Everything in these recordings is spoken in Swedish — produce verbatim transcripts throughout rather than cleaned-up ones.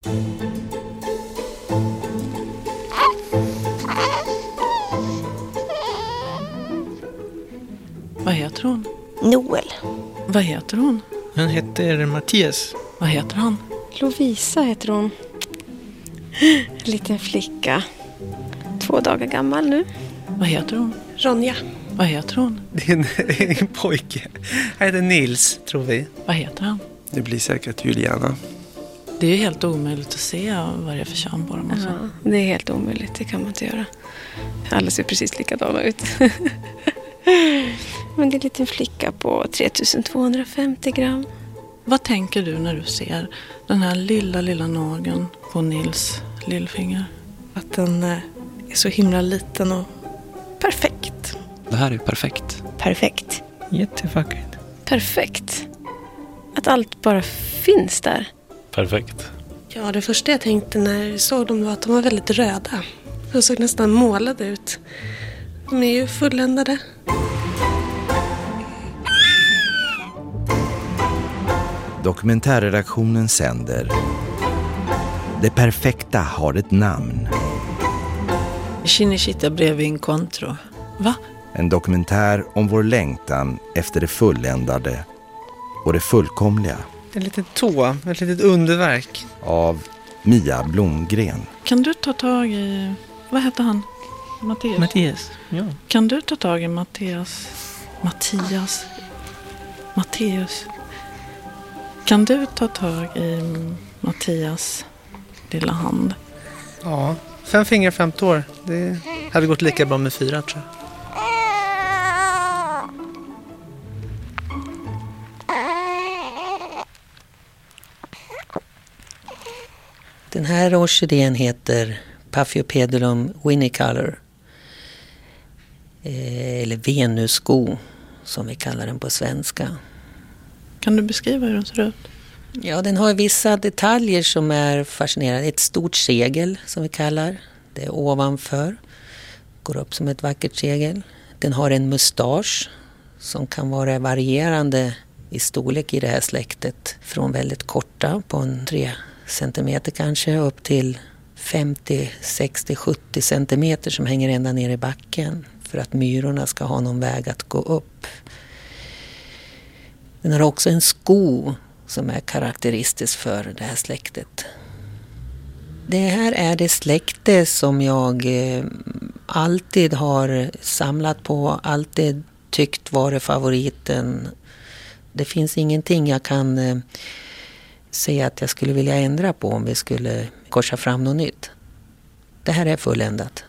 Vad heter hon? Noel. Vad heter hon? Han heter Mattias. Vad heter han? Lovisa heter hon. En liten flicka. Två dagar gammal nu. Vad heter hon? Ronja. Vad heter hon? Det är en, en pojke. Han heter Nils, tror vi. Vad heter han? Det blir säkert Juliana. Det är ju helt omöjligt att se vad det är för kön på dem. Ja, det är helt omöjligt. Det kan man inte göra. Alla ser precis likadana ut. Men det är en liten flicka på tre tusen tvåhundrafemtio gram. Vad tänker du när du ser den här lilla, lilla nageln på Nils lillfinger? Att den är så himla liten och perfekt. Det här är perfekt. Perfekt. Jättevackert. Perfekt. Att allt bara finns där. Perfekt. Ja, det första jag tänkte när jag såg dem var att de var väldigt röda. De såg nästan målade ut. De är ju fulländade. Dokumentärredaktionen sänder. Det perfekta har ett namn. Cinecittà brevi incontro. Va? En dokumentär om vår längtan efter det fulländade och det fullkomliga. En liten tå, ett litet underverk. Av Mia Blomgren. Kan du ta tag i... Vad heter han? Mattias? Mattias, ja. Kan du ta tag i Mattias? Mattias? Matteus? Kan du ta tag i Mattias lilla hand? Ja, fem fingrar, fem tår. Det hade gått lika bra med fyra, tror jag. Den här orkidén heter Paphiopedilum winnicolor. Eh, eller venussko som vi kallar den på svenska. Kan du beskriva hur den ser ut? Ja, den har vissa detaljer som är fascinerande. Ett stort segel som vi kallar. Det är ovanför. Går upp som ett vackert segel. Den har en mustasch som kan vara varierande i storlek i det här släktet. Från väldigt korta på en tre centimeter kanske upp till femtio, sextio, sjuttio centimeter som hänger ända ner i backen. För att myrorna ska ha någon väg att gå upp. Den har också en sko som är karaktäristisk för det här släktet. Det här är det släkte som jag alltid har samlat på, alltid tyckt var favoriten. Det finns ingenting jag kan säga att jag skulle vilja ändra på om vi skulle korsa fram något nytt. Det här är fulländat.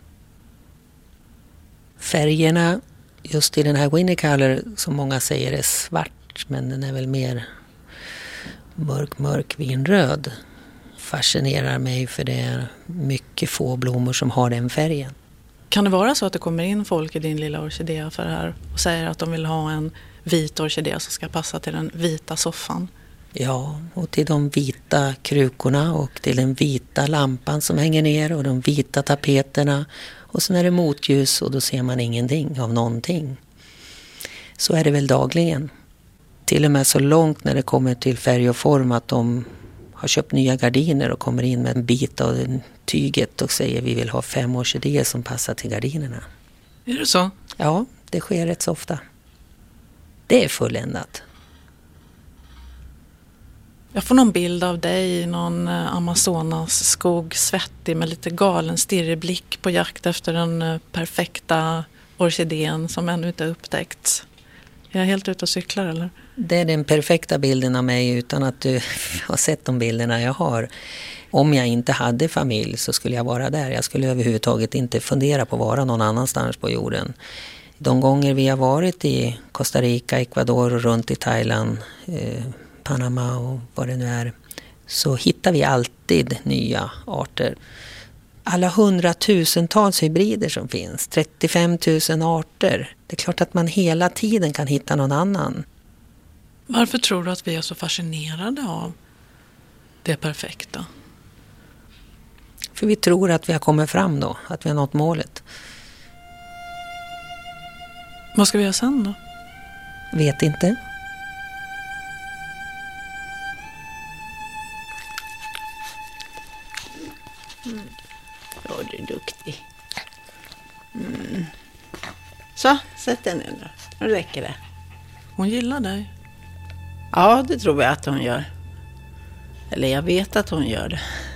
Färgerna just i den här winnicolor som många säger är svart, men den är väl mer mörk, mörk vinröd. Fascinerar mig för det är mycket få blommor som har den färgen. Kan det vara så att det kommer in folk i din lilla orkidéaffär här och säger att de vill ha en vit orkidé som ska passa till den vita soffan? Ja, och till de vita krukorna och till den vita lampan som hänger ner och de vita tapeterna. Och sen är det motljus och då ser man ingenting av någonting. Så är det väl dagligen. Till och med så långt när det kommer till färg och form att de har köpt nya gardiner och kommer in med en bit av tyget och säger vi vill ha fem orkidéer som passar till gardinerna. Är det så? Ja, det sker rätt så ofta. Det är fulländat. Jag får någon bild av dig i någon Amazonas skog, svettig med lite galen stirrig blick på jakt efter den perfekta orkidén som ännu inte upptäckts. Är jag helt ute och cyklar eller? Det är den perfekta bilden av mig utan att du har sett de bilderna jag har. Om jag inte hade familj så skulle jag vara där. Jag skulle överhuvudtaget inte fundera på att vara någon annanstans på jorden. De gånger vi har varit i Costa Rica, Ecuador och runt i Thailand, eh, Panama och vad det nu är, så hittar vi alltid nya arter. Alla hundratusentals hybrider som finns, trettiofem tusen arter. Det är klart att man hela tiden kan hitta någon annan. Varför tror du att vi är så fascinerade av det perfekta? För vi tror att vi har kommit fram då, att vi har nått målet. Vad ska vi göra sen då? Vet inte. Mm. Ja, du är duktig. Mm. Så, sätt dig ner nu. Nu räcker det. Hon gillar dig. Ja, det tror jag att hon gör. Eller jag vet att hon gör det.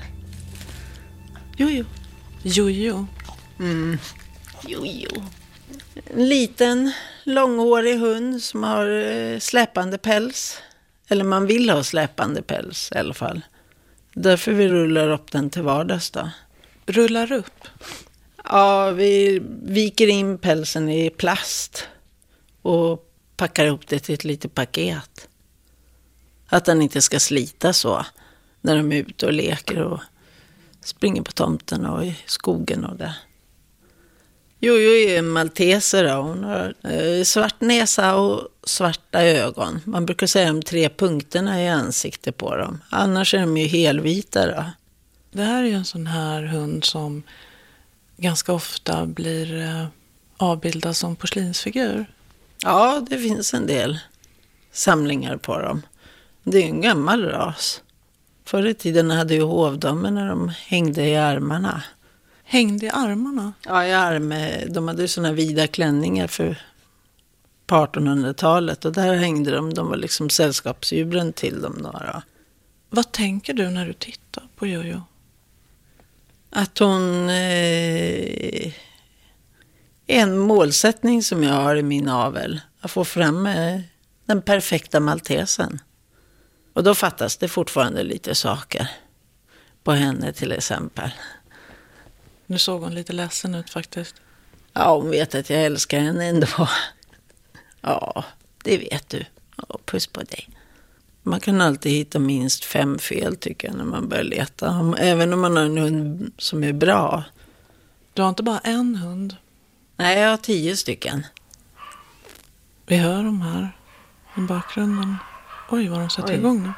Jojo. Jojo. Mm. Jojo. En liten, långhårig hund som har eh, släpande päls. Eller man vill ha släpande päls i alla fall. Därför vi rullar upp den till vardags då. Rullar upp? Ja, vi viker in pälsen i plast. Och packar upp det till ett litet paket. Att den inte ska slita så. När de är ute och leker och springer på tomten och i skogen och det. Jojo är en malteser då. Hon har eh, svart näsa och svarta ögon. Man brukar säga de tre punkterna i ansiktet på dem. Annars är de ju helvita då. Det här är ju en sån här hund som ganska ofta blir eh, avbildad som porslinsfigur. Ja, det finns en del samlingar på dem. Det är en gammal ras. Förr i tiden hade ju hovdamer när de hängde i armarna. Hängde i armarna? Ja, i arm. De hade ju såna vida klänningar för på artonhundratalet. Och där hängde de. De var liksom sällskapsdjuren till dem då. Vad tänker du när du tittar på Jojo? Att hon eh, är en målsättning som jag har i min avel. Att få fram eh, den perfekta maltesen. Och då fattas det fortfarande lite saker på henne till exempel. Nu såg hon lite ledsen ut faktiskt. Ja, hon vet att jag älskar henne ändå. Ja, det vet du. Ja, puss på dig. Man kan alltid hitta minst fem fel tycker jag när man börjar leta. Även om man har en hund som är bra. Du har inte bara en hund? Nej, jag har tio stycken. Vi hör dem här i bakgrunden. Oj, vad de sätter Oj. igång nu.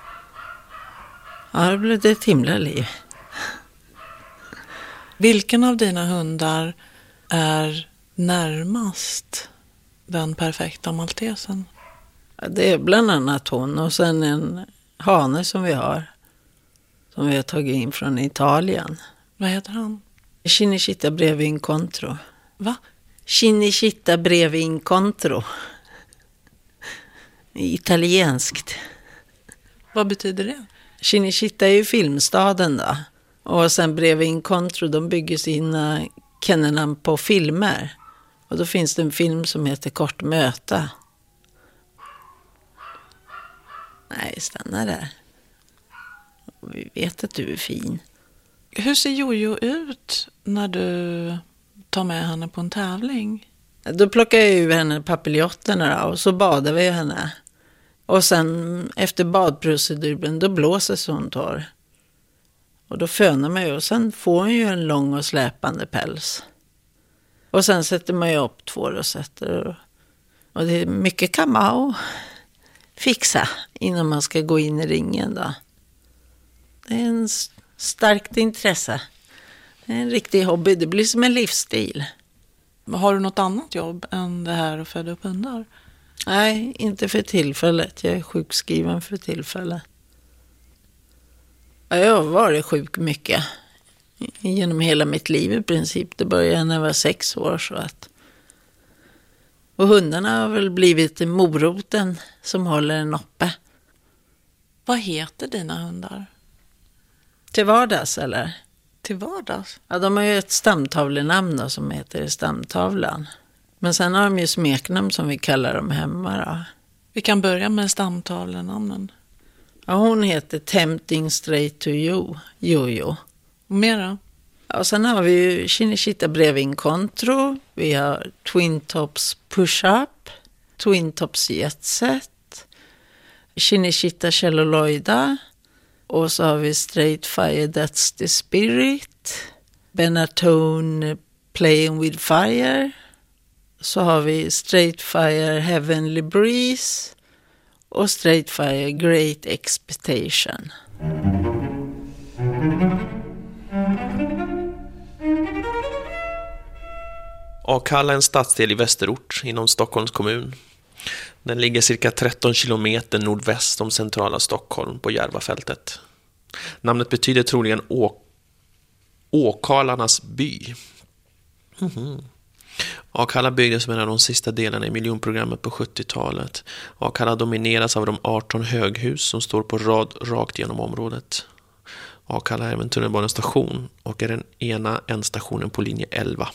Ja, det blev ett himla liv. Vilken av dina hundar är närmast den perfekta maltesen? Ja, det är bland annat hon och sen en hane som vi har. Som vi har tagit in från Italien. Vad heter han? Cinecittà Brevi Incontro. Va? Cinecittà Brevi Incontro. Italienskt. Vad betyder det? Cinecittà är ju filmstaden då. Och sen Brevi Incontro, de bygger sina kennelnamn på filmer. Och då finns det en film som heter Kort möta. Nej, stanna där. Vi vet att du är fin. Hur ser Jojo ut när du tar med henne på en tävling? Då plockar jag ur henne papiljonterna och så badar vi henne. Och sen efter badproceduren då blåses hon torr. Och då fönar man ju och sen får hon ju en lång och släpande päls. Och sen sätter man ju upp två rosetter. Och det är mycket kamma och fixa innan man ska gå in i ringen då. Det är en starkt intresse. Det är en riktig hobby. Det blir som en livsstil. Har du något annat jobb än det här att föda upp hundar? Nej, inte för tillfället. Jag är sjukskriven för tillfället. Jag har varit sjuk mycket. Genom hela mitt liv i princip. Det började när jag var sex år. Så att... Och hundarna har väl blivit moroten som håller en uppe. Vad heter dina hundar? Till vardags eller? Till vardags? Ja, de har ju ett stamtavlenamn då, som heter Stamtavlan. Men sen har de ju smeknamn som vi kallar dem hemma då. Vi kan börja med stamtavlenamnen. Ja, hon heter Tempting Straight to You, Jojo. Och mera? Ja, och sen har vi ju Cinecittà Brevi Incontro. Vi har Twin Tops Push Up. Twin Tops Jet Set. Cinecittà Celluloida. Och så har vi Straight Fire That's the Spirit. Benatone Playing with Fire. Så har vi Straight Fire Heavenly Breeze. Och Straight Fire Great Expectation. Akalla är en stadsdel i Västerort inom Stockholms kommun. Den ligger cirka tretton kilometer nordväst om centrala Stockholm på Järvafältet. Namnet betyder troligen å... Åkalarnas by. Mm-hmm. Akalla byggdes som en av de sista delarna i miljonprogrammet på sjuttiotalet. Akalla domineras av de arton höghus som står på rad rakt genom området. Akalla är en tunnelbanestation och är den ena ändstationen på linje elva.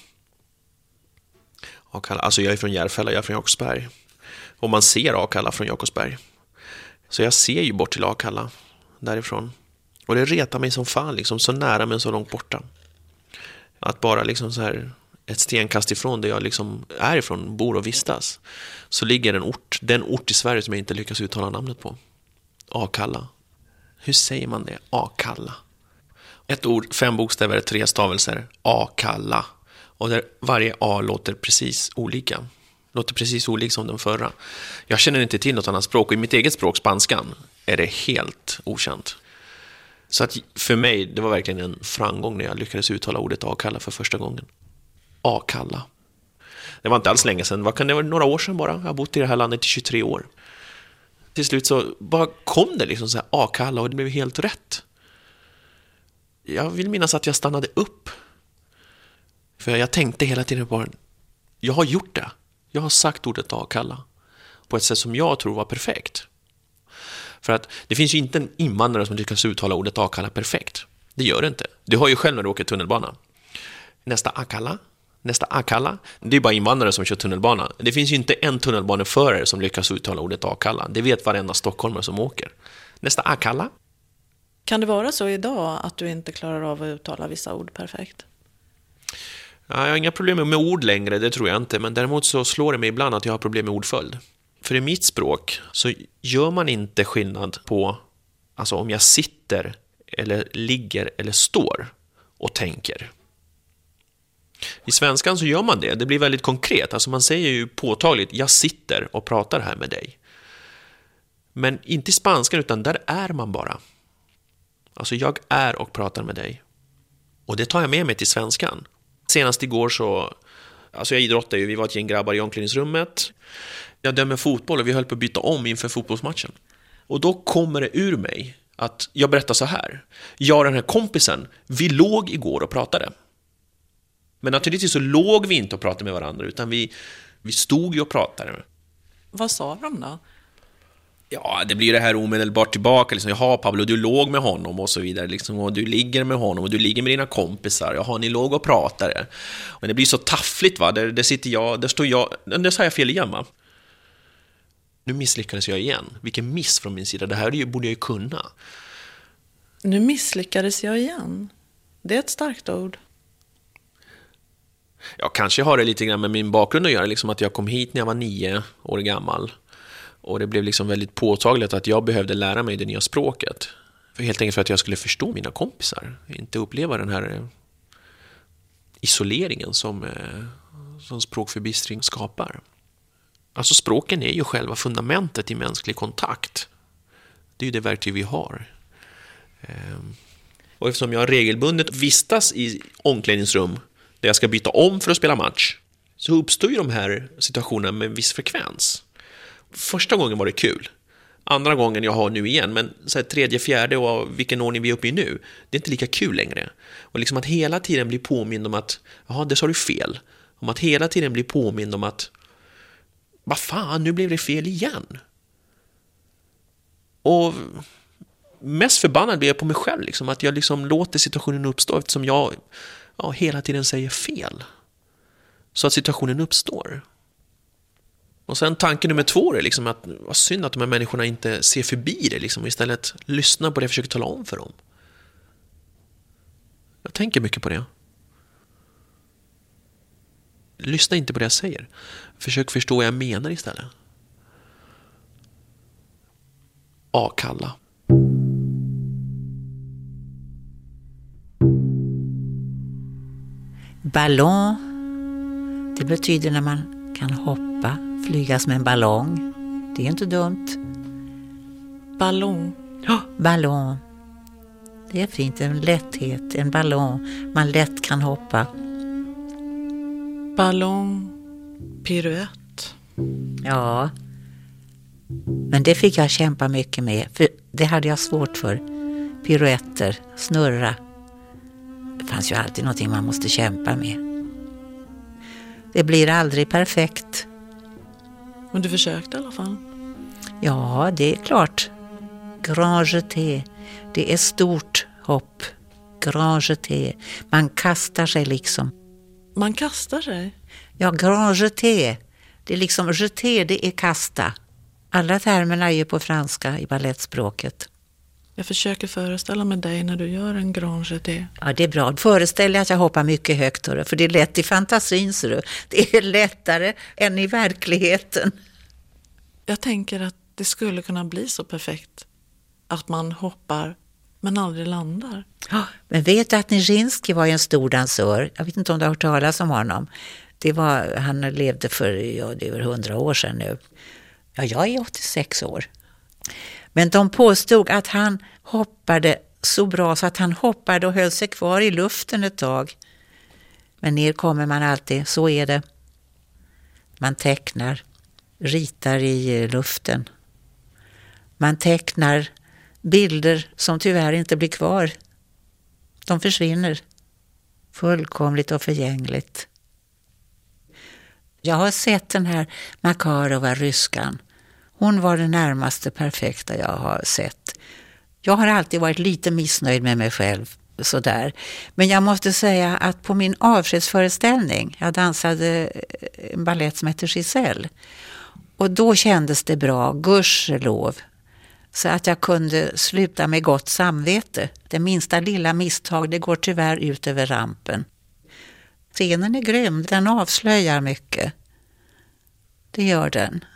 Akalla, alltså jag är från Järfälla, jag är från Jakobsberg. Och man ser Akalla från Jakobsberg. Så jag ser ju bort till Akalla därifrån. Och det retar mig som fan, liksom, så nära men så långt borta. Att bara liksom så här ett stenkast ifrån där jag liksom är ifrån, bor och vistas, så ligger en ort, den ort i Sverige som jag inte lyckas uttala namnet på. Akalla. Hur säger man det? Akalla. Ett ord, fem bokstäver, tre stavelser. Akalla. Och där varje A låter precis olika. Låter precis olik som den förra. Jag känner inte till något annat språk. Och i mitt eget språk, spanskan, är det helt okänt. Så att för mig, det var verkligen en framgång när jag lyckades uttala ordet Akalla för första gången. Akalla. Det var inte alls länge sedan. Vad kan det vara? Några år sedan bara. Jag har bott i det här landet i tjugotre år. Till slut så bara kom det liksom så här Akalla och det blev helt rätt. Jag vill minnas att jag stannade upp. För jag tänkte hela tiden på, jag har gjort det. Jag har sagt ordet Akalla på ett sätt som jag tror var perfekt. För att det finns ju inte en invandrare som lyckas uttala ordet Akalla perfekt. Det gör det inte. Du har ju själv när du åker tunnelbana. Nästa Akalla, nästa Akalla. Det är bara invandrare som kör tunnelbana. Det finns ju inte en tunnelbaneförare som lyckas uttala ordet Akalla. Det vet varenda stockholmare som åker. Nästa Akalla. Kan det vara så idag att du inte klarar av att uttala vissa ord perfekt? Ja, jag har inga problem med ord längre, det tror jag inte. Men däremot så slår det mig ibland att jag har problem med ordföljd. För i mitt språk så gör man inte skillnad på, alltså om jag sitter eller ligger eller står och tänker. I svenskan så gör man det. Det blir väldigt konkret. Alltså man säger ju påtagligt, jag sitter och pratar här med dig. Men inte i spanskan, utan där är man bara. Alltså jag är och pratar med dig. Och det tar jag med mig till svenskan. Senast igår så, alltså jag idrottar ju, vi var ett gäng grabbar i omklädningsrummet. Jag dömer fotboll och vi höll på att byta om inför fotbollsmatchen. Och då kommer det ur mig att jag berättar så här. Jag och den här kompisen, vi låg igår och pratade. Men naturligtvis så låg vi inte och pratade med varandra, utan vi, vi stod ju och pratade. Vad sa de då? Ja, det blir det här omedelbart tillbaka. Liksom, jaha, Pablo, du låg med honom och så vidare. Liksom, och du ligger med honom och du ligger med dina kompisar. Jaha, ni låg och pratade. Men det blir så taffligt, va? Där, där sitter jag, där står jag. Där sa jag fel igen, va? Nu misslyckades jag igen. Vilken miss från min sida. Det här borde jag ju kunna. Nu misslyckades jag igen. Det är ett starkt ord. Ja, kanske har det lite grann med min bakgrund att göra. Liksom att jag kom hit när jag var nio år gammal. Och det blev liksom väldigt påtagligt att jag behövde lära mig det nya språket. För helt enkelt för att jag skulle förstå mina kompisar. Inte uppleva den här isoleringen som, som språkförbistring skapar. Alltså språken är ju själva fundamentet i mänsklig kontakt. Det är ju det verktyg vi har. Och eftersom jag regelbundet vistas i omklädningsrum där jag ska byta om för att spela match, så uppstår ju de här situationerna med en viss frekvens. Första gången var det kul. Andra gången jag har nu igen. Men så här, tredje, fjärde och vilken ordning vi är uppe i nu, det är inte lika kul längre. Och liksom att hela tiden bli påmind om att jaha, det sa du fel. Om att hela tiden bli påmind om att vad fan, nu blev det fel igen. Och mest förbannad blir jag på mig själv. Liksom, att jag liksom låter situationen uppstå eftersom jag ja, hela tiden säger fel. Så att situationen uppstår. Och sen tanke nummer två är liksom att vad synd att de här människorna inte ser förbi det liksom, och istället lyssnar på det jag försöker tala om för dem. Jag tänker mycket på det. Lyssna inte på det jag säger. Försök förstå vad jag menar istället. Akalla. Ballon, det betyder när man kan hoppa, flyga som en ballong. Det är inte dumt. Ballong. Ja, ballong. Det är fint, en lätthet, en ballong. Man lätt kan hoppa. Ballong, piruett. Ja, men det fick jag kämpa mycket med. För det hade jag svårt för. Piruetter, snurra. fanns ju alltid någonting man måste kämpa med. Det blir aldrig perfekt. Men du försökte i alla fall. Ja, det är klart. Grand jeté. Det är stort hopp. Grand jeté. Man kastar sig liksom. Man kastar sig? Ja, grand jeté. Det är liksom jeté, det är kasta. Alla termerna är ju på franska i balettspråket. Jag försöker föreställa mig dig när du gör en grand jeté. Ja, det är bra. Föreställ dig att jag hoppar mycket högt, hörru, för det är lätt i fantasin, så du. Det är lättare än i verkligheten. Jag tänker att det skulle kunna bli så perfekt att man hoppar men aldrig landar. Ja, men vet du att Nijinsky var en stor dansör? Jag vet inte om du har hört talas om honom. Det var, han levde för ja, det är över hundra år sedan nu. Ja, jag är åttiosex år. Men de påstod att han hoppade så bra så att han hoppade och höll sig kvar i luften ett tag. Men ner kommer man alltid, så är det. Man tecknar, ritar i luften. Man tecknar bilder som tyvärr inte blir kvar. De försvinner. Fullkomligt och förgängligt. Jag har sett den här Makarova, ryskan. Hon var det närmaste perfekta jag har sett. Jag har alltid varit lite missnöjd med mig själv. Sådär. Men jag måste säga att på min avskedsföreställning, jag dansade en ballett som heter Giselle. Och då kändes det bra, gudskelov. Så att jag kunde sluta med gott samvete. Det minsta lilla misstag, det går tyvärr ut över rampen. Scenen är grym, den avslöjar mycket. Det gör den.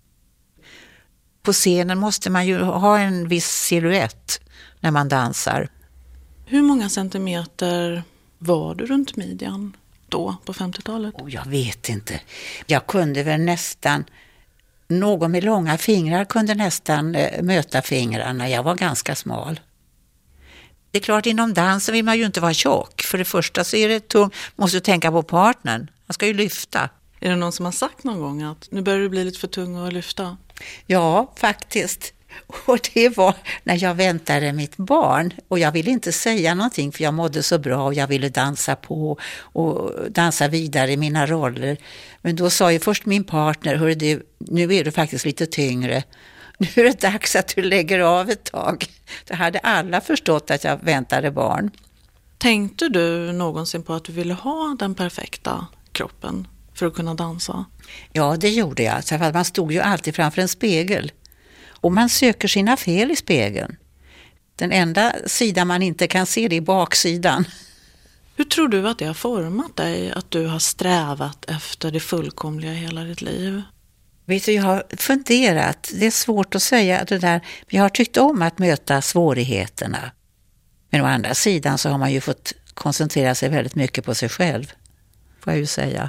På scenen måste man ju ha en viss silhuett när man dansar. Hur många centimeter var du runt midjan då på femtiotalet? Oh, jag vet inte. Jag kunde väl nästan... Någon med långa fingrar kunde nästan eh, möta fingrarna. Jag var ganska smal. Det är klart, inom dansen vill man ju inte vara tjock. För det första så är det tungt. Måste du tänka på partnern. Man ska ju lyfta. Är det någon som har sagt någon gång att nu börjar du bli lite för tung att lyfta? Ja, faktiskt. Och det var när jag väntade mitt barn. Och jag ville inte säga någonting för jag mådde så bra. Och jag ville dansa på och dansa vidare i mina roller. Men då sa ju först min partner, hörru du, nu är du faktiskt lite tyngre. Nu är det dags att du lägger av ett tag. Då hade alla förstått att jag väntade barn. Tänkte du någonsin på att du ville ha den perfekta kroppen för att kunna dansa? Ja, det gjorde jag. Så man stod ju alltid framför en spegel. Och man söker sina fel i spegeln. Den enda sidan man inte kan se, det är baksidan. Hur tror du att det har format dig, att du har strävat efter det fullkomliga hela ditt liv? Vet du, jag har funderat. Det är svårt att säga det där. Jag har tyckt om att möta svårigheterna. Men å andra sidan så har man ju fått koncentrera sig väldigt mycket på sig själv. Får jag ju säga.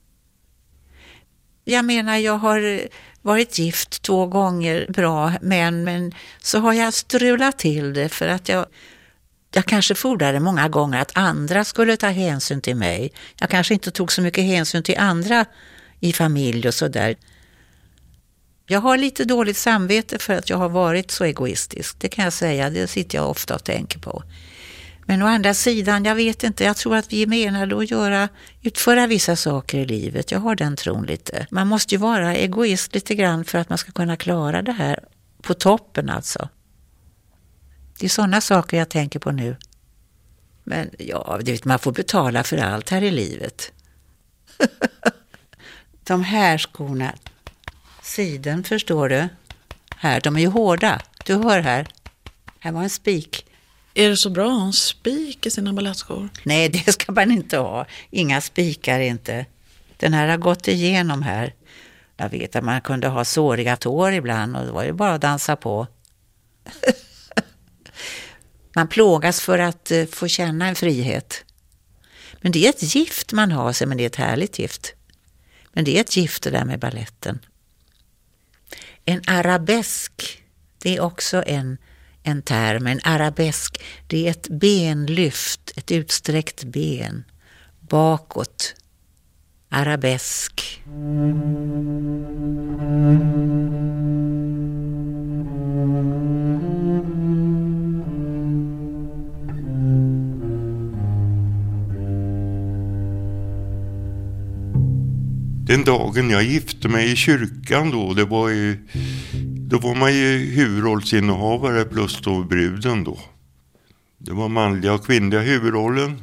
Jag menar, jag har varit gift två gånger, bra, men, men så har jag strulat till det för att jag, jag kanske fordrade många gånger att andra skulle ta hänsyn till mig. Jag kanske inte tog så mycket hänsyn till andra i familj och sådär. Jag har lite dåligt samvete för att jag har varit så egoistisk, det kan jag säga, det sitter jag ofta och tänker på. Men å andra sidan, jag vet inte, jag tror att vi är menade att göra, utföra vissa saker i livet. Jag har den tron lite. Man måste ju vara egoist lite grann för att man ska kunna klara det här på toppen alltså. Det är sådana saker jag tänker på nu. Men ja, det vet, man får betala för allt här i livet. De här skorna, siden förstår du, här, de är ju hårda. Du hör här, här var en spik. Är det så bra att ha en spik i sina balettskor? Nej, det ska man inte ha. Inga spikar inte. Den här har gått igenom här. Jag vet att man kunde ha såriga tår ibland och det var ju bara att dansa på. Man plågas för att uh, få känna en frihet. Men det är ett gift man har sig, men det är ett härligt gift. Men det är ett gift det där med balletten. En arabesk, det är också en En term, en arabesk, det är ett benlyft, ett utsträckt ben, bakåt, arabesk. den dagen jag gifte mig i kyrkan då, det var ju, då var man ju huvudrollsinnehavare plus då bruden då. Det var manliga och kvinnliga huvudrollen.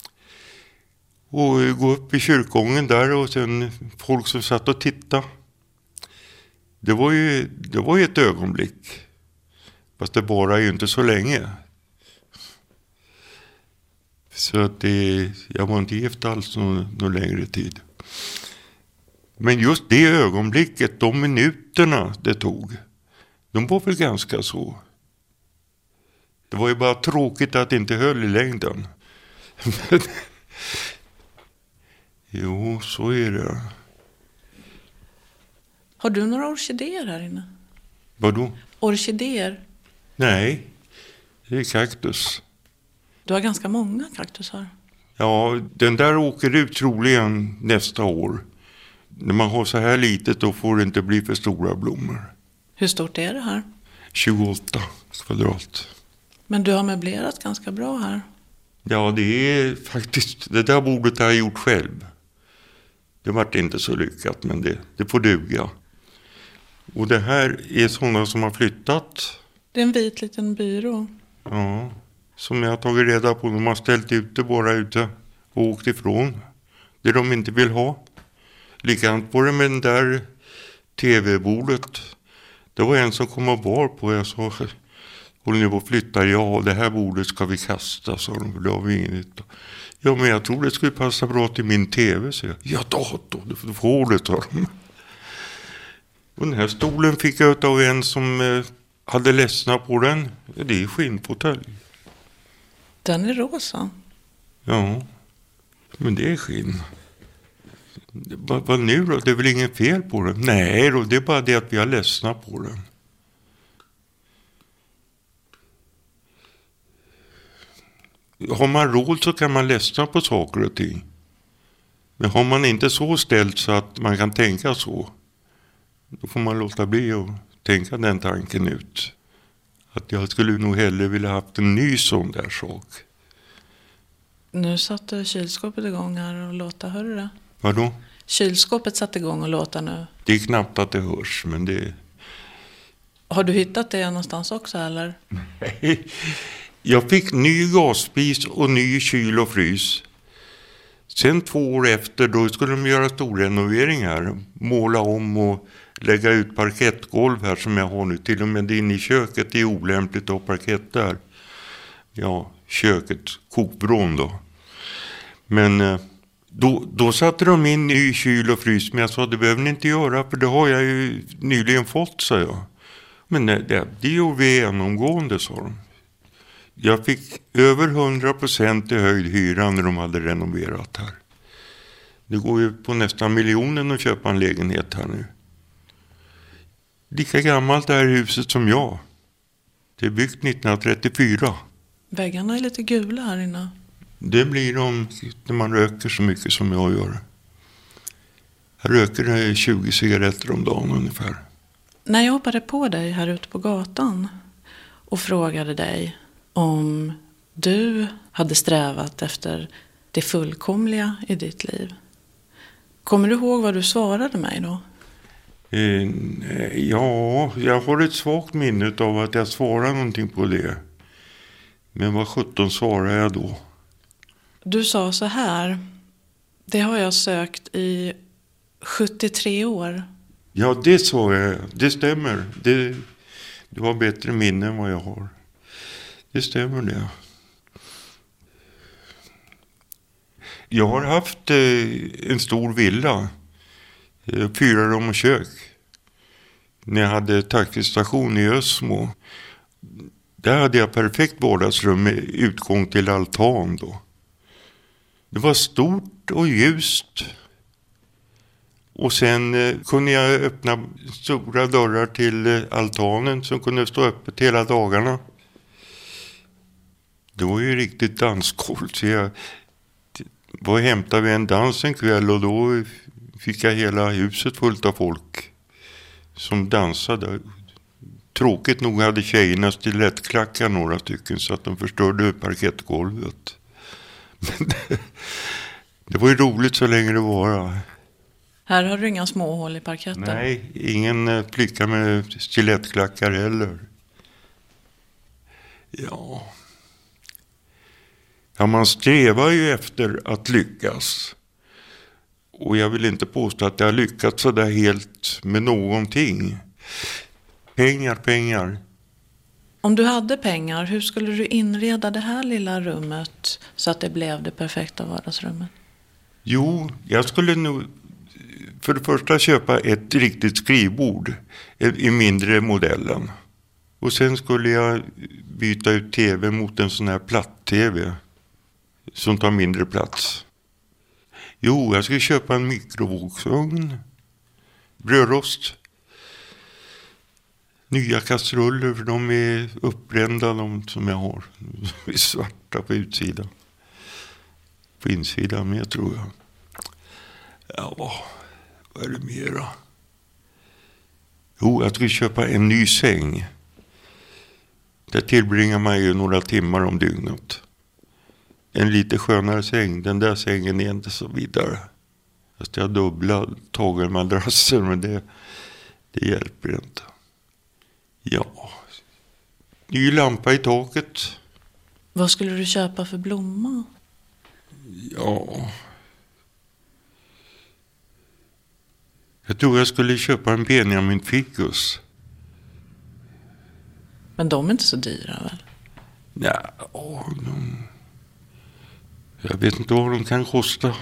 Och gå upp i kyrkogången där och sen folk som satt och tittade. Det var ju, det var ju ett ögonblick. Fast det bara är ju inte så länge. Så att det, jag var inte gift alls någon, någon längre tid. Men just det ögonblicket, de minuterna det tog, de var väl ganska så. Det var ju bara tråkigt att det inte höll i längden. Jo, så är det. Har du några orkidéer här inne? Vadå? Orkidéer? Nej, det är kaktus. Du har ganska många kaktusar. Ja, den där åker ut troligen nästa år. När man har så här litet då får det inte bli för stora blommor. Hur stort är det här? tjugoåtta kvadrat. Men du har möblerat ganska bra här. Ja, det är faktiskt, det där bordet har jag gjort själv. Det var inte så lyckat, men det, det får duga. Och det här är sådana som har flyttat. Det är en vit liten byrå. Ja, som jag har tagit reda på. De har ställt ut det bara ute och åkt ifrån. Det de inte vill ha. Likadant var det med den där tv-bordet. Det var en som kom och var på. Jag sa, och nu var flyttar, ja det här bordet ska vi kasta. Så de, det har vi inget. Ja, men jag tror det skulle passa bra till min tv. Så jag, ja då, då, du får det, sa de. Och den här stolen fick jag av en som eh, hade ledsnat på den. Det är skinnfåtölj. Den är rosa. Ja, men det är skinn. Vad, vad nu då? Det är väl ingen fel på den? Nej då, det är bara det att vi har ledsnat på den. Har man råd så kan man ledsna på saker och ting. Men har man inte så ställt så att man kan tänka så, då får man låta bli och tänka den tanken ut. Att jag skulle nog hellre vilja haft en ny sån där sak. Nu satte kylskåpet igång här och låta, hör du det? Vadå? Kylskåpet satte igång och låta nu. Det är knappt att det hörs, men det... Har du hittat det någonstans också, eller? Nej. Jag fick ny gasspis och ny kyl och frys. Sen två år efter då skulle de göra storrenoveringar. Måla om och lägga ut parkettgolv här som jag har nu. Till och med inne i köket är olämpligt att ha parkett där. Ja, köket, kokvrån då. Men då, då satte de in ny kyl och frys. Men jag sa, det behöver ni inte göra för det har jag ju nyligen fått, sa jag. Men det, det gjorde vi genomgående, sa de. Jag fick över hundra procent i höjd hyra när de hade renoverat här. Det går ju på nästan miljonen att köpa en lägenhet här nu. Lika gammalt är huset som jag. Det är byggt nittonhundratrettiofyra. Väggarna är lite gula här inne. Det blir de när man röker så mycket som jag gör. Jag röker tjugo cigaretter om dagen ungefär. När jag hoppade på dig här ute på gatan och frågade dig om du hade strävat efter det fullkomliga i ditt liv. Kommer du ihåg vad du svarade mig då? Eh, ja, jag har ett svagt minne av att jag svarade någonting på det. Men vad sjutton svarade jag då? Du sa så här: det har jag sökt i sjuttiotre år. Ja, det sa jag. Det stämmer. Det, du har bättre minne än vad jag har. Det stämmer det. Jag har haft eh, en stor villa. Eh, fyra rum och kök. När jag hade taxistation i Ösmo. Där hade jag perfekt vardagsrum med utgång till altan då. Det var stort och ljust. Och sen eh, kunde jag öppna stora dörrar till eh, altanen som kunde stå öppet hela dagarna. Det var ju riktigt dansgolv. Så jag var och hämtade en dans en kväll och då fick jag hela huset fullt av folk som dansade. Tråkigt nog hade tjejerna stilettklackar några stycken så att de förstörde parkettgolvet. Men det, det var ju roligt så länge det var. Här har du inga små hål i parketten. Nej, ingen flicka med stilettklackar heller. Ja. Ja, man strävar ju efter att lyckas. Och jag vill inte påstå att jag har lyckats så där helt med någonting. Pengar, pengar. Om du hade pengar, hur skulle du inreda det här lilla rummet så att det blev det perfekta vardagsrummet? Jo, jag skulle nog för det första köpa ett riktigt skrivbord i mindre modellen. Och sen skulle jag byta ut tv mot en sån här platt-tv som tar mindre plats. Jo, jag skulle köpa en mikrovågsugn, brödrost, nya kastruller, för de är uppbrända, de som jag har. De är svarta på utsidan. På insidan med, tror jag. Ja, vad är det mera? Jo, jag skulle köpa en ny säng. Där tillbringar man ju några timmar om dygnet. En lite skönare säng. Den där sängen är inte så vidare. Fast jag har dubbla tagelmadrasser, men det, det hjälper inte. Ja. Ny lampa i taket. Vad skulle du köpa för blomma? Ja. Jag tror jag skulle köpa en Benjamin ficus. Men de är inte så dyra väl? Ja, de... jag vet inte vad de kan kosta.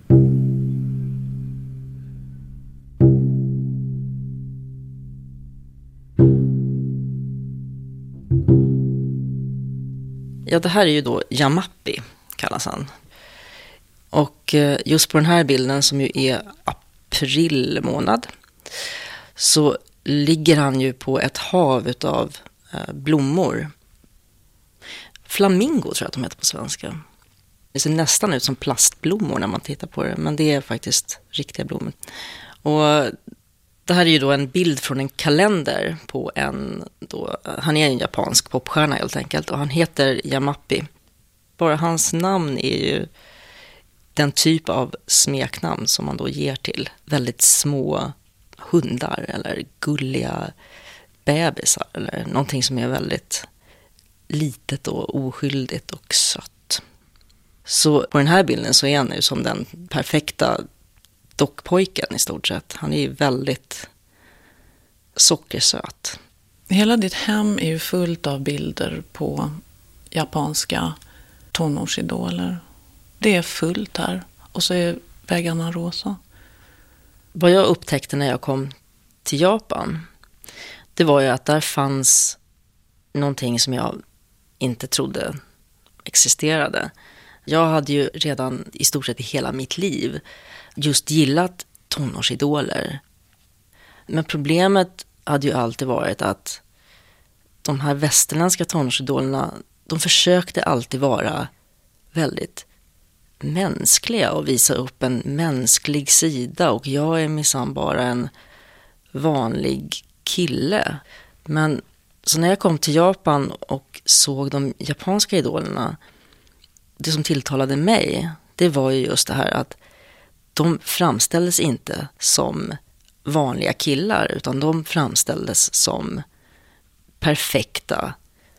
Ja, det här är ju då Jamappi, kallas han. Och just på den här bilden, som ju är april månad, så ligger han ju på ett hav utav blommor. Flamingo tror jag att de heter på svenska. Det ser nästan ut som plastblommor när man tittar på det, men det är faktiskt riktiga blommor. Och det här är ju då en bild från en kalender på en, då, han är en japansk popstjärna helt enkelt, och han heter Jamappi. Bara hans namn är ju den typ av smeknamn som man då ger till väldigt små hundar eller gulliga bebisar eller någonting som är väldigt litet och oskyldigt och sött. Så på den här bilden så är han ju som den perfekta dockpojken i stort sett. Han är ju väldigt sockersöt. Hela ditt hem är ju fullt av bilder på japanska tonårsidoler. Det är fullt här. Och så är väggarna rosa. Vad jag upptäckte när jag kom till Japan, det var ju att där fanns någonting som jag inte trodde existerade. Jag hade ju redan i stort sett i hela mitt liv just gillat tonårsidoler. Men problemet hade ju alltid varit att de här västerländska tonårsidolerna, de försökte alltid vara väldigt mänskliga och visa upp en mänsklig sida, och jag är minsann bara en vanlig kille. Men så när jag kom till Japan och såg de japanska idolerna, det som tilltalade mig, det var ju just det här att de framställdes inte som vanliga killar, utan de framställdes som perfekta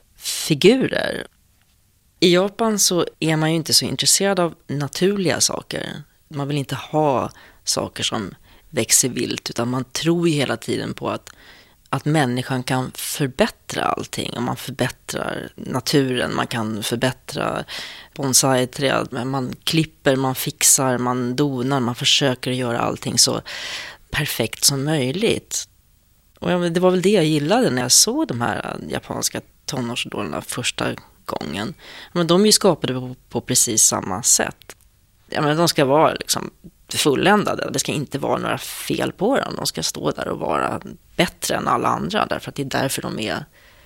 figurer. I Japan så är man ju inte så intresserad av naturliga saker. Man vill inte ha saker som växer vilt, utan man tror ju hela tiden på att, att människan kan förbättra allting. Om man förbättrar naturen, man kan förbättra bonsai-träd, man klipper, man fixar, man donar, man försöker göra allting så perfekt som möjligt. Och det var väl det jag gillade när jag såg de här japanska tonårsidolerna första gången. Men de är ju skapade på, på precis samma sätt. Ja, men de ska vara liksom fulländade. Det ska inte vara några fel på dem. De ska stå där och vara bättre än alla andra, därför att det är därför de är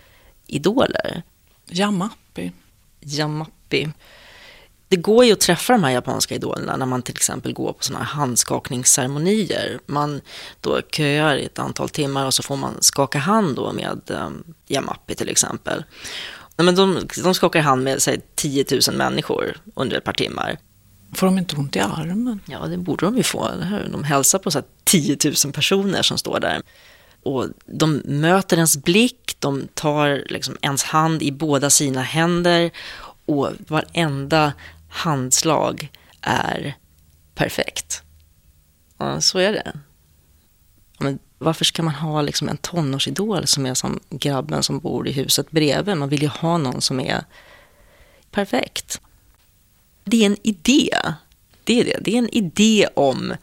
idoler. Jamappi. Jamappi. Det går ju att träffa de här japanska idolerna när man till exempel går på såna här handskakningsceremonier. Man då köar i ett antal timmar och så får man skaka hand då med um, Jamappi till exempel. Men de, de skakar hand med säg, tio tusen människor under ett par timmar. Får de inte ont i armen? Ja, det borde de ju få. De hälsar på så här tio tusen personer som står där. Och de möter ens blick, de tar liksom ens hand i båda sina händer och varenda handslag är perfekt. Ja, så är det. Men varför ska man ha liksom en tonårsidol som är som grabben som bor i huset bredvid? Man vill ju ha någon som är perfekt. Det är en idé. Det är det. Det är en idé om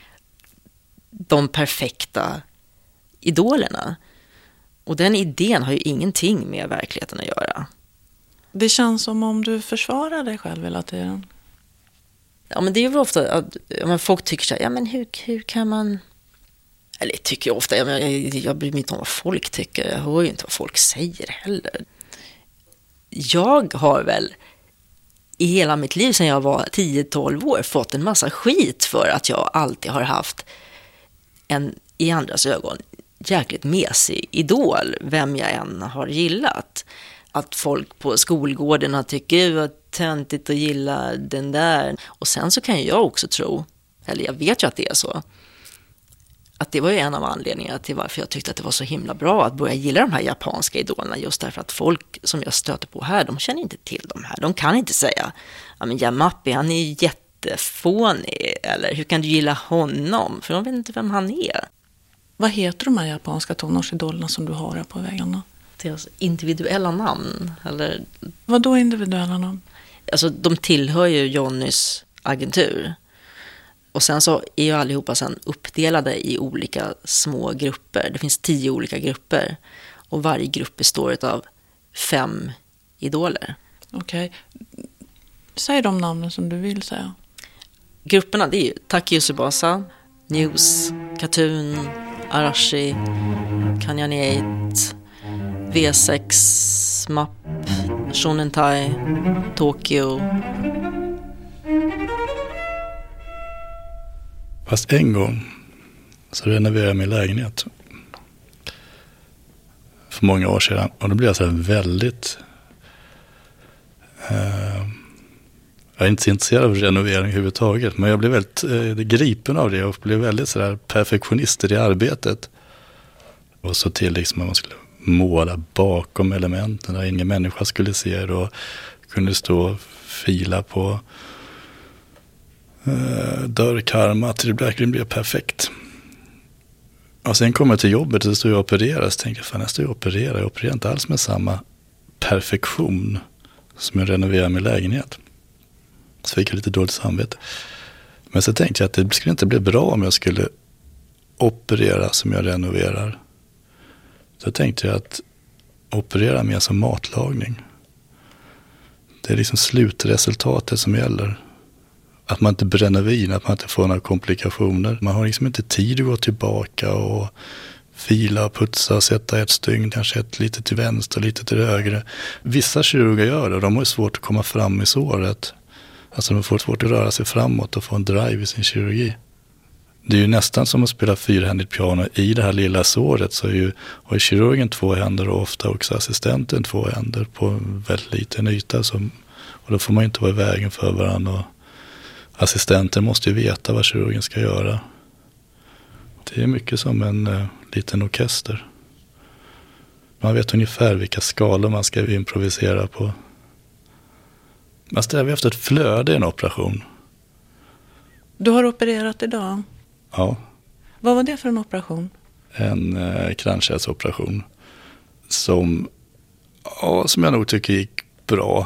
de perfekta idolerna. Och den idén har ju ingenting med verkligheten att göra. Det känns som om du försvarar dig själv hela tiden. Ja, men det är ju ofta att ja, men folk tycker så här, ja men hur, hur kan man... Eller tycker jag ofta, jag, jag, jag bryr mig inte om vad folk tycker. Jag hör ju inte vad folk säger heller. Jag har väl i hela mitt liv sedan jag var tio tolv år fått en massa skit för att jag alltid har haft en, i andras ögon, jäkligt mesig idol, vem jag än har gillat. Att folk på skolgården har tyckt det var töntigt att gilla den där. Och sen så kan jag också tro, eller jag vet ju att det är så, att det var ju en av anledningarna till varför jag tyckte att det var så himla bra att börja gilla de här japanska idolerna, just därför att folk som jag stöter på här, de känner inte till de här. De kan inte säga, ja men Yamapi, han är ju jättefånig, eller hur kan du gilla honom? För de vet inte vem han är. Vad heter de här japanska tonårsidolerna som du har här på väggarna? Deras individuella namn, eller... Vad då individuella namn? Alltså de tillhör ju Johnnys agentur. Och sen så är ju allihopa sen uppdelade i olika små grupper. Det finns tio olika grupper. Och varje grupp består av fem idoler. Okej. Okay. Säg de namnen som du vill säga. Grupperna, det är ju Takeo Tsubasa, News, Katoon, Arashi, Kanyan eight, V sex, M A P, Shonen Tai, Tokyo. Fast en gång så renoverade jag min lägenhet för många år sedan. Och då blev jag så här väldigt... Eh, jag är inte så intresserad av renovering överhuvudtaget. Men jag blev väldigt eh, gripen av det och blev väldigt så där perfektionister i arbetet. Och så till liksom att man skulle måla bakom elementen där ingen människa skulle se det. Och kunde stå och fila på... dörrkarma till det verkligen blev perfekt. Och sen kommer jag till jobbet och så står jag och opererar. Så tänker jag, fan jag står och opererar. Jag opererar inte alls med samma perfektion som jag renoverar min lägenhet. Så fick jag lite dåligt samvete. Men så tänkte jag att det skulle inte bli bra om jag skulle operera som jag renoverar. Så tänkte jag att operera mer som matlagning. Det är liksom slutresultatet som gäller. Att man inte bränner vin, att man inte får några komplikationer. Man har liksom inte tid att gå tillbaka och fila och putsa och sätta ett stygn, kanske ett lite till vänster och lite till höger. Vissa kirurger gör det och de har svårt att komma fram i såret. Alltså de får svårt att röra sig framåt och få en drive i sin kirurgi. Det är ju nästan som att spela fyrhändigt piano. I det här lilla såret så är ju, har ju kirurgen två händer och ofta också assistenten två händer på en väldigt liten yta. Som, och då får man ju inte vara i vägen för varandra. Och assistenten måste ju veta vad kirurgen ska göra. Det är mycket som en uh, liten orkester. Man vet ungefär vilka skalor man ska improvisera på. Man strävar efter ett flöde i en operation. Du har opererat idag? Ja. Vad var det för en operation? En uh, kranskärlsoperation. Som, ja, som jag nog tycker gick bra.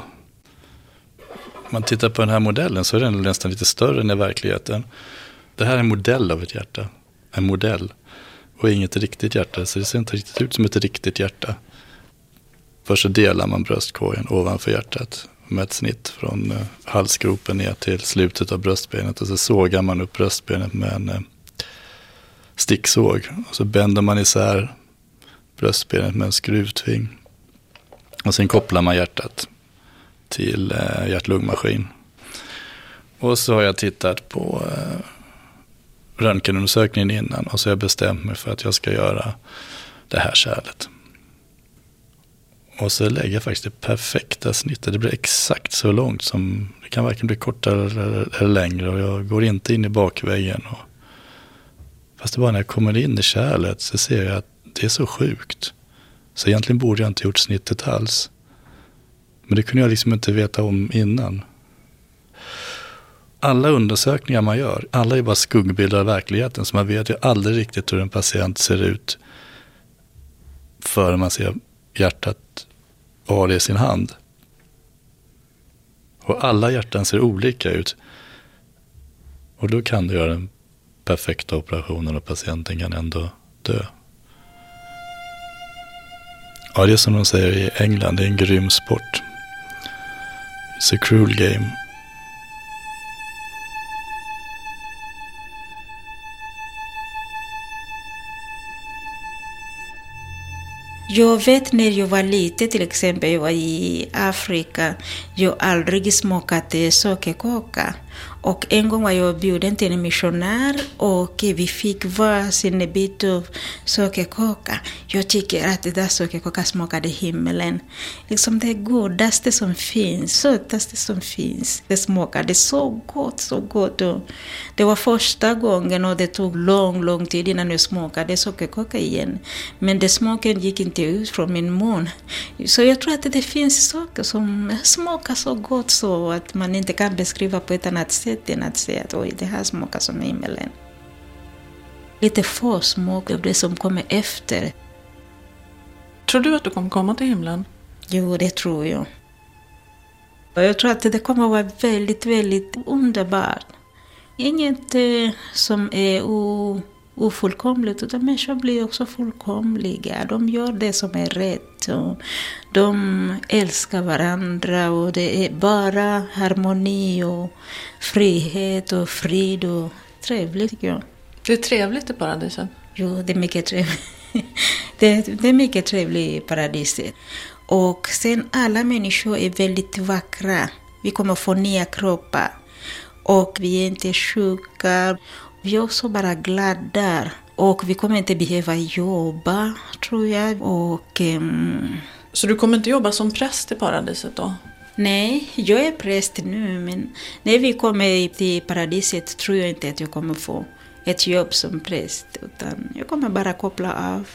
Om man tittar på den här modellen så är den nästan lite större än i verkligheten. Det här är en modell av ett hjärta. En modell. Och inget riktigt hjärta. Så det ser inte riktigt ut som ett riktigt hjärta. Först så delar man bröstkorgen ovanför hjärtat. Med ett snitt från halsgropen ner till slutet av bröstbenet. Och så sågar man upp bröstbenet med en sticksåg. Och så bänder man isär bröstbenet med en skruvtving. Och sen kopplar man hjärtat till eh, hjärt-lungmaskin. Och så har jag tittat på eh, röntgenundersökningen innan och så har jag bestämt mig för att jag ska göra det här kärlet. Och så lägger jag faktiskt det perfekta snittet. Det blir exakt så långt som det kan varken bli kortare eller, eller längre. Och jag går inte in i bakväggen. Och, fast det bara när jag kommer in i kärlet så ser jag att det är så sjukt. Så egentligen borde jag inte gjort snittet alls. Men det kunde jag liksom inte veta om innan. Alla undersökningar man gör, alla är bara skuggbilder av verkligheten. Så man vet ju aldrig riktigt hur en patient ser ut förrän man ser hjärtat har det i sin hand. Och alla hjärtan ser olika ut. Och då kan du göra den perfekta operationen och patienten kan ändå dö. Ja, det är som de säger i England, det är en grym sport. It's a cruel game. Jag vet när jag var liten, till exempel jag var i Afrika, jag aldrig smakade sockerkaka. Och en gång var jag bjuden till en missionär och vi fick varsin bit av sockerkaka. Jag tycker att det där sockerkaka smakade himmelen. Liksom det godaste som finns, sötaste som finns. Det smakade så gott, så gott. Och det var första gången och det tog lång, lång tid innan jag smakade sockerkaka igen. Men det smaken gick inte ut från min mun. Så jag tror att det finns saker som smakar så gott så att man inte kan beskriva på ett annat sätt än att säga att oj, det här smakar som himmelen. Lite försmak av det som kommer efter. Tror du att du kommer komma till himlen? Jo, det tror jag. Jag tror att det kommer att vara väldigt, väldigt underbart. Inget som är o, ofullkomligt, utan människor blir också fullkomliga. De gör det som är rätt och de älskar varandra och det är bara harmoni och frihet och frid och trevligt tycker jag. Det är trevligt i paradiset? Jo, det är mycket trevligt. det, det är mycket trevligt i paradiset. Och sen alla människor är väldigt vackra. Vi kommer få nya kroppar. Och vi är inte sjuka. Vi är också bara glada. Och vi kommer inte behöva jobba, tror jag. Och, um... Så du kommer inte jobba som präst i paradiset då? Nej, jag är präst nu. Men när vi kommer till paradiset tror jag inte att jag kommer få ett jobb som präst. Utan jag kommer bara koppla av.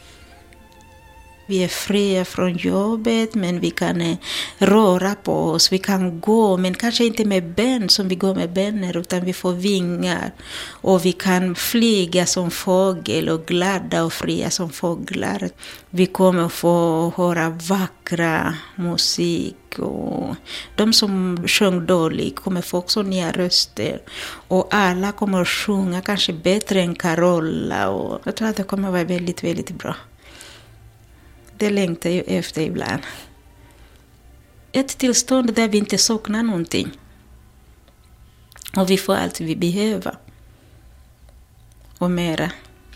Vi är fria från jobbet, men vi kan röra på oss. Vi kan gå, men kanske inte med ben som vi går med benen, utan vi får vingar. Och vi kan flyga som fågel och glada och fria som fåglar. Vi kommer få höra vackra musik. Och de som sjöng dåligt kommer få också nya röster. Och alla kommer att sjunga kanske bättre än Carola. Och jag tror att det kommer att vara väldigt, väldigt bra. Det längtar ju efter ibland. Ett tillstånd där vi inte saknar någonting. Och vi får allt vi behöver. Och mera.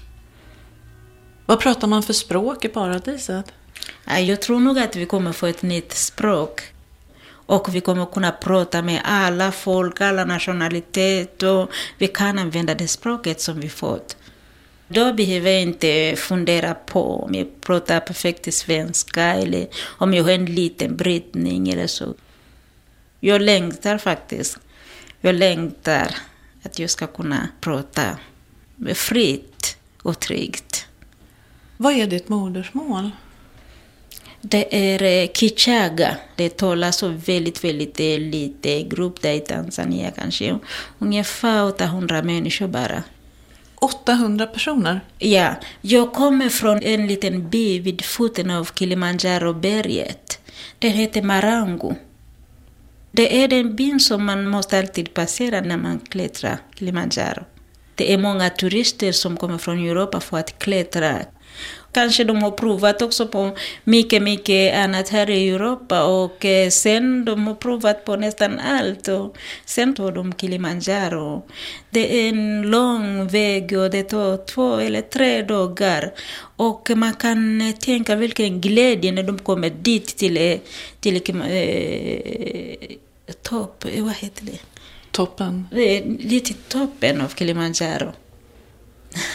Vad pratar man för språk i paradiset? Jag tror nog att vi kommer få ett nytt språk. Och vi kommer kunna prata med alla folk, alla nationaliteter. Och vi kan använda det språket som vi fått. Då behöver jag inte fundera på om jag pratar perfekt svenska eller om jag har en liten brytning eller så. Jag längtar faktiskt. Jag längtar att jag ska kunna prata fritt och tryggt. Vad är ditt modersmål? Det är Kichaga. Det talas så väldigt, väldigt lite grupp där i Tanzania kanske. Ungefär åttahundra människor bara. åttahundra personer? Ja, jag kommer från en liten by vid foten av Kilimanjaro-berget. Den heter Marangu. Det är den byn som man måste alltid passera när man klättrar Kilimanjaro. Det är många turister som kommer från Europa för att klättra. Kanske de har provat också på mycket, mycket annat här i Europa. Och sen de har provat på nästan allt. Och sen tar de Kilimanjaro. Det är en lång väg och det tar två eller tre dagar. Och man kan tänka vilken glädje när de kommer dit till, till eh, topp. Vad heter det? Toppen? Lite toppen av Kilimanjaro.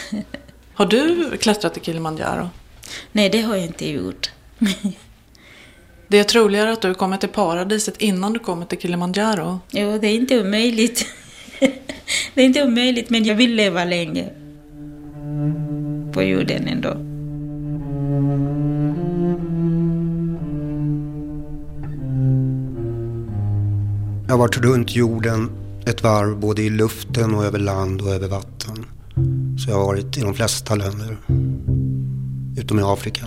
Har du klättrat i Kilimanjaro? Nej, det har jag inte gjort. Det är troligare att du kommer till paradiset innan du kommer till Kilimanjaro. Jo, det är inte omöjligt. Det är inte omöjligt, men jag vill leva länge på jorden ändå. Jag har varit runt jorden ett varv både i luften och över land och över vatten. Så jag har varit i de flesta länder, utom i Afrika.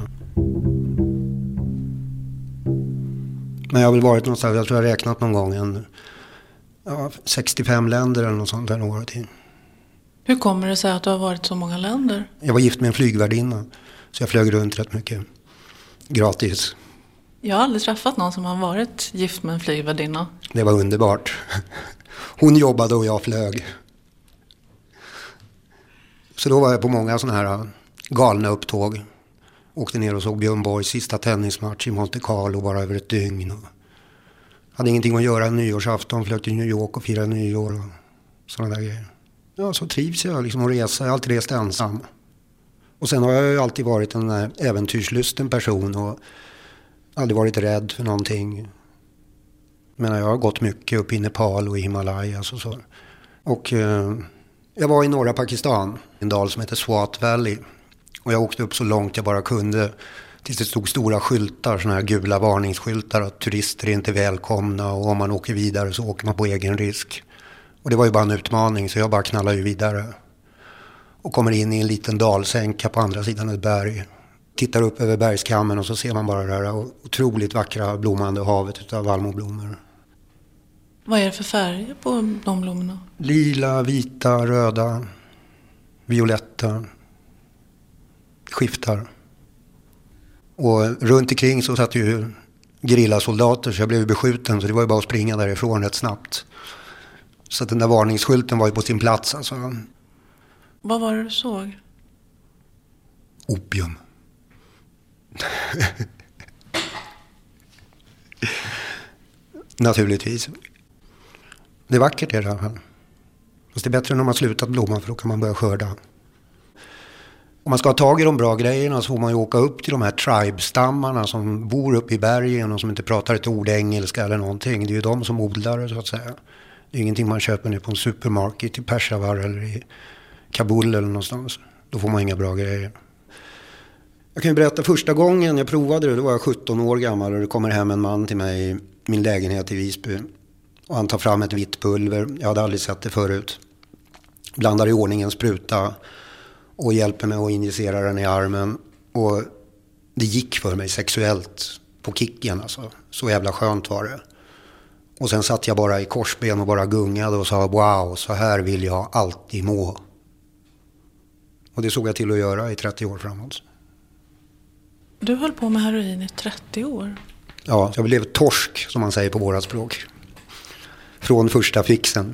Men jag har väl varit någonstans, jag tror jag har räknat någon gång, en, ja, sextiofem länder eller något sånt där året in. Hur kommer det sig att du har varit så många länder? Jag var gift med en flygvärdinna, så jag flög runt rätt mycket. Gratis. Jag har aldrig träffat någon som har varit gift med en flygvärdinna. Det var underbart. Hon jobbade och jag flög. Så då var jag på många sådana här galna upptåg. Åkte ner och såg Björn Borgs sista tennismatch i Monte Carlo bara över ett dygn. Och hade ingenting att göra en nyårsafton, flög till New York och firade nyår och sådana där grejer. Ja, så trivs jag liksom att resa. Jag har alltid rest ensam. Och sen har jag ju alltid varit en äventyrslusten person och aldrig varit rädd för någonting. Men jag har gått mycket upp i Nepal och i Himalayas och så. Och eh, jag var i norra Pakistan, en dal som heter Swat Valley. Och jag åkte upp så långt jag bara kunde tills det stod stora skyltar, såna här gula varningsskyltar att turister är inte välkomna och om man åker vidare så åker man på egen risk. Och det var ju bara en utmaning så jag bara knallade ju vidare. Och kommer in i en liten dalsänka på andra sidan ett berg. Tittar upp över bergskammen och så ser man bara det här otroligt vackra blommande havet utav vallmoblommor. Vad är det för färger på de blommorna? Lila, vita, röda, violetta. Skiftar. Och runt omkring så satt ju gerillasoldater så jag blev beskjuten så det var ju bara att springa därifrån rätt snabbt. Så att den där varningsskylten var ju på sin plats alltså. Vad var det du såg? Opium. Naturligtvis. Det är vackert i alla fall. Fast det är bättre när man slutat blomma för då kan man börja skörda. Om man ska ha tag i de bra grejerna så får man ju åka upp till de här tribe-stammarna som bor uppe i bergen och som inte pratar ett ord engelska eller någonting. Det är ju de som odlar det så att säga. Det är ingenting man köper nu på en supermarket i Peshawar eller i Kabul eller någonstans. Då får man inga bra grejer. Jag kan ju berätta första gången jag provade det, då var jag sjutton år gammal och det kommer hem en man till mig i min lägenhet i Visby. Och han tar fram ett vitt pulver, jag hade aldrig sett det förut. Blandar i ordning en spruta och hjälper mig att injicera den i armen. Och det gick för mig sexuellt på kicken alltså. Så jävla skönt var det. Och sen satt jag bara i korsben och bara gungade och sa wow, så här vill jag alltid må. Och det såg jag till att göra i trettio år framåt. Du höll på med heroin i trettio år. Ja, jag blev torsk som man säger på våra språk. Från första fixen.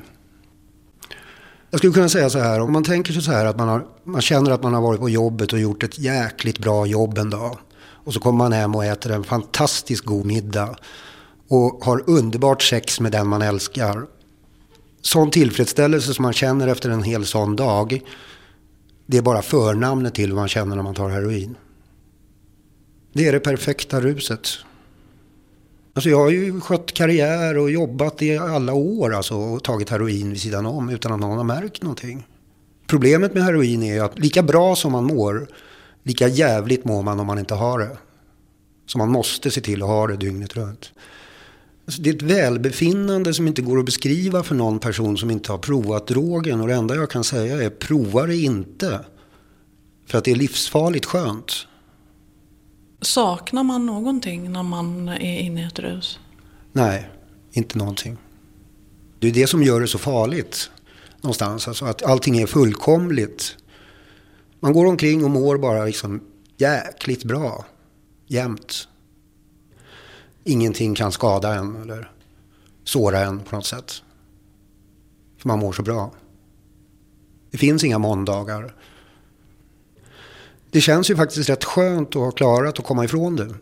Jag skulle kunna säga så här, om man tänker sig så här att man, har, man känner att man har varit på jobbet och gjort ett jäkligt bra jobb en dag. Och så kommer man hem och äter en fantastiskt god middag. Och har underbart sex med den man älskar. Sån tillfredsställelse som man känner efter en hel sån dag. Det är bara förnamnet till vad man känner när man tar heroin. Det är det perfekta ruset. Alltså jag har ju skött karriär och jobbat i alla år alltså, och tagit heroin vid sidan om utan att någon har märkt någonting. Problemet med heroin är att lika bra som man mår, lika jävligt mår man om man inte har det. Så man måste se till att ha det dygnet runt. Alltså det är ett välbefinnande som inte går att beskriva för någon person som inte har provat drogen. Och det enda jag kan säga är prova det inte. För att det är livsfarligt skönt. Saknar man någonting när man är inne i ett rus? Nej, inte någonting. Det är det som gör det så farligt någonstans. Alltså att allting är fullkomligt. Man går omkring och mår bara liksom jäkligt bra. Jämt. Ingenting kan skada en eller såra en på något sätt. För man mår så bra. Det finns inga måndagar. Det känns ju faktiskt rätt skönt att ha klarat att komma ifrån det.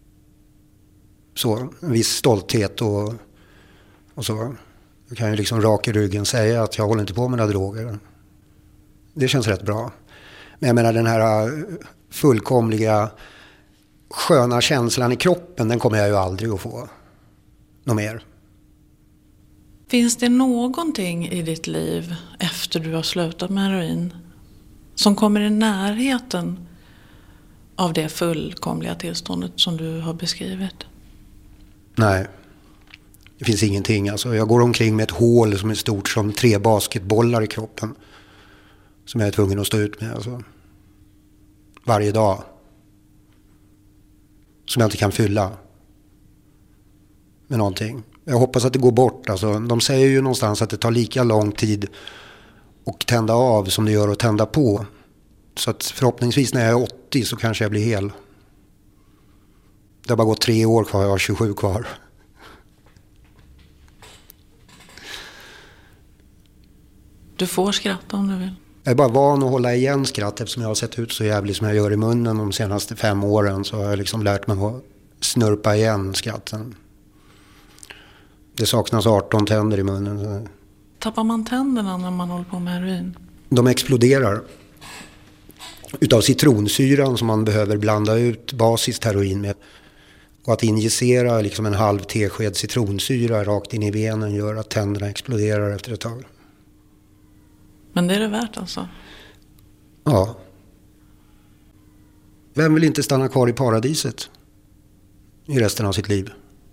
Så, en viss stolthet och, och så. Jag kan ju liksom rak i ryggen säga att jag håller inte på med några droger. Det känns rätt bra. Men jag menar den här fullkomliga sköna känslan i kroppen, den kommer jag ju aldrig att få något mer. Finns det någonting i ditt liv efter du har slutat med heroin som kommer i närheten av det fullkomliga tillståndet som du har beskrivit? Nej, det finns ingenting. Alltså, jag går omkring med ett hål som är stort som tre basketbollar i kroppen. Som jag är tvungen att stå ut med. Alltså, varje dag. Som jag inte kan fylla med någonting. Jag hoppas att det går bort. Alltså, de säger ju någonstans att det tar lika lång tid att tända av som det gör att tända på. Så att förhoppningsvis när jag är åttio så kanske jag blir hel. Det har bara gått tre år kvar, jag har tjugosju kvar. Du får skratta om du vill. Jag är bara van att hålla igen skratt eftersom jag har sett ut så jävligt som jag gör i munnen de senaste fem åren. Så har jag liksom lärt mig att snurpa igen skratten. Det saknas arton tänder i munnen. Tappar man tänderna när man håller på med heroin? De exploderar. Utav citronsyran som man behöver blanda ut basiskt heroin med. Och att injicera liksom en halv tesked citronsyra rakt in i benen gör att tänderna exploderar efter ett tag. Men det är det värt alltså? Ja. Vem vill inte stanna kvar i paradiset i resten av sitt liv?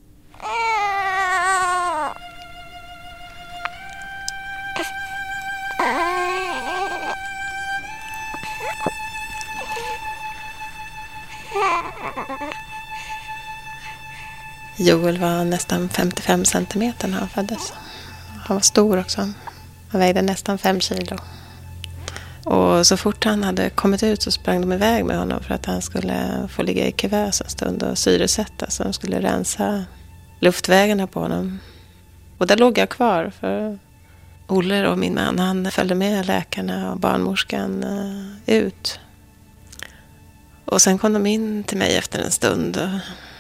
Joel var nästan femtiofem centimeter när han föddes. Han var stor också. Han vägde nästan fem kilo. Och så fort han hade kommit ut så sprang de iväg med honom för att han skulle få ligga i kuvös en stund och syresätta. Så de skulle rensa luftvägarna på honom. Och där låg jag kvar för Olle och min man, han följde med läkarna och barnmorskan ut. Och sen kom de in till mig efter en stund och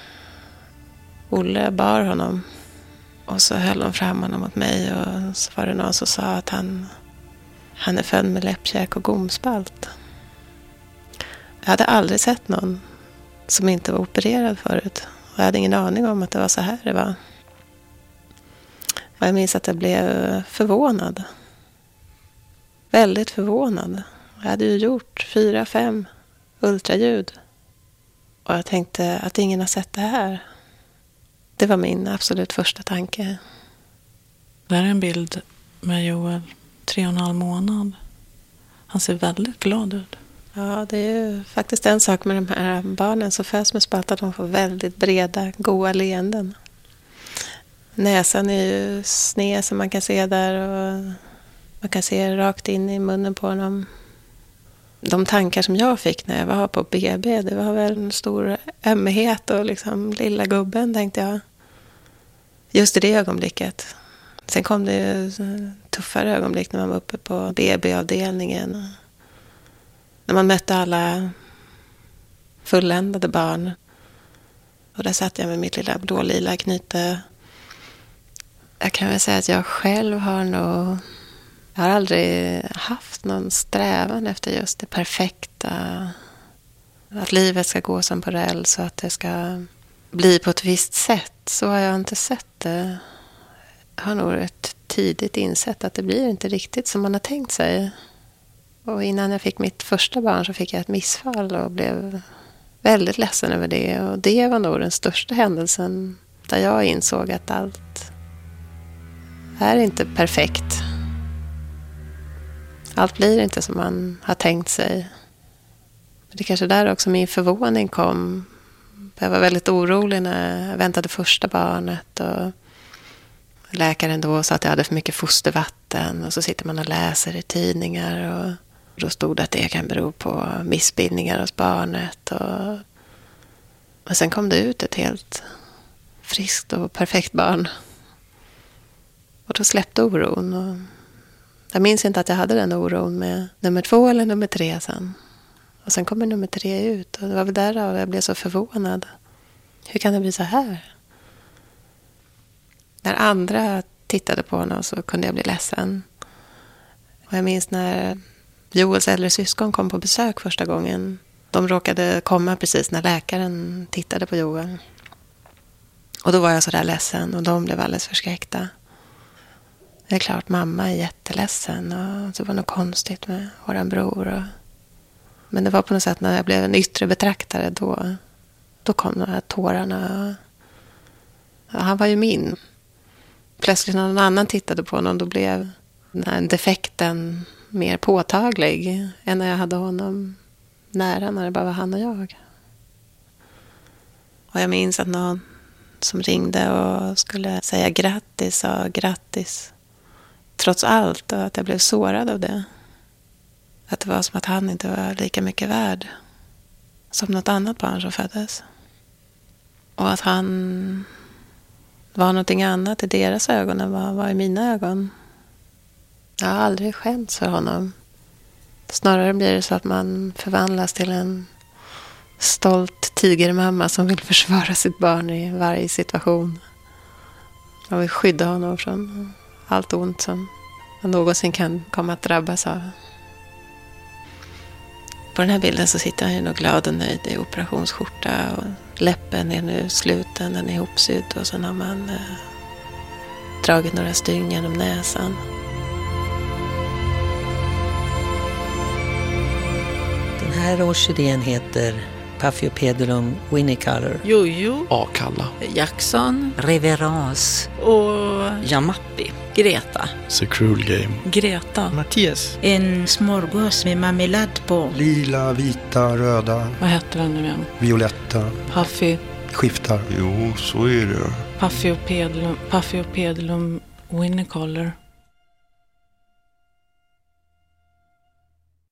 Olle bar honom. Och så höll de fram honom mot mig och så var det någon som sa att han, han är född med läppkäk och gomspalt. Jag hade aldrig sett någon som inte var opererad förut. Och jag hade ingen aning om att det var så här det var. Och jag minns att jag blev förvånad. Väldigt förvånad. Jag hade ju gjort fyra, fem ultraljud. Och jag tänkte att ingen har sett det här. Det var min absolut första tanke. Det här är en bild med Joel, tre och en halv månad. Han ser väldigt glad ut. Ja, det är ju faktiskt en sak med de här barnen som föds med spalt, att de får väldigt breda, goda leenden. Näsan är ju sned som man kan se där och man kan se rakt in i munnen på dem. De tankar som jag fick när jag var på B B, det var väl en stor ömhet och liksom lilla gubben, tänkte jag. Just i det ögonblicket. Sen kom det ju tuffare ögonblick när man var uppe på B B-avdelningen. När man mötte alla fulländade barn. Och där satt jag med mitt lilla blålila knyte. Jag kan väl säga att jag själv har nog... Jag har aldrig haft någon strävan efter just det perfekta. Att livet ska gå som på räls och att det ska bli på ett visst sätt. Så har jag inte sett det. Jag har nog rätt tidigt insett att det blir inte riktigt som man har tänkt sig. Och innan jag fick mitt första barn så fick jag ett missfall och blev väldigt ledsen över det. Och det var nog den största händelsen där jag insåg att allt är inte perfekt. Allt blir inte som man har tänkt sig. Det är kanske där också min förvåning kom. Jag var väldigt orolig när jag väntade första barnet. Och läkaren då sa att jag hade för mycket fostervatten. Och så sitter man och läser i tidningar. Och då stod det att det kan bero på missbildningar hos barnet. Och, och sen kom det ut ett helt friskt och perfekt barn. Och då släppte oron. Och jag minns inte att jag hade den oron med nummer två eller nummer tre sen. Och sen kommer nummer tre ut. Och det var väl där jag blev så förvånad. Hur kan det bli så här? När andra tittade på honom så kunde jag bli ledsen. Och jag minns när Joels äldre syskon kom på besök första gången. De råkade komma precis när läkaren tittade på Joel. Och då var jag så där ledsen och de blev alldeles förskräckta. Det är klart, mamma är jätteledsen och det var något konstigt med våran bror. Och... Men det var på något sätt när jag blev en yttre betraktare då, då kom de här tårarna. Ja, han var ju min. Plötsligt när någon annan tittade på honom då blev den här defekten mer påtaglig än när jag hade honom nära, när det bara var han och jag. Och jag minns att någon som ringde och skulle säga grattis sa grattis. Trots allt, och att jag blev sårad av det. Att det var som att han inte var lika mycket värd som något annat barn som föddes. Och att han var någonting annat i deras ögon än vad var i mina ögon. Jag har aldrig skämts för honom. Snarare blir det så att man förvandlas till en stolt tigermamma som vill försvara sitt barn i varje situation. Och vill skydda honom från allt ont som man någonsin kan komma att drabbas av. På den här bilden så sitter han ju nog glad och nöjd i operationsskjorta och läppen är nu sluten, den är ihopsydd och sen har man eh, dragit några stygn genom näsan. Den här orkidén heter Paphiopedilum winnicolor. Jojo. Akalla. Jackson. Reverence. Och Jamappi. Greta. It's a cruel game. Greta. Mattias. En smörgås med marmelad på. Lila, vita, röda. Vad heter den nu igen? Violetta. Puffy. Skiftar. Jo, så är det. Paphiopedilum, Paphiopedilum winnicolor.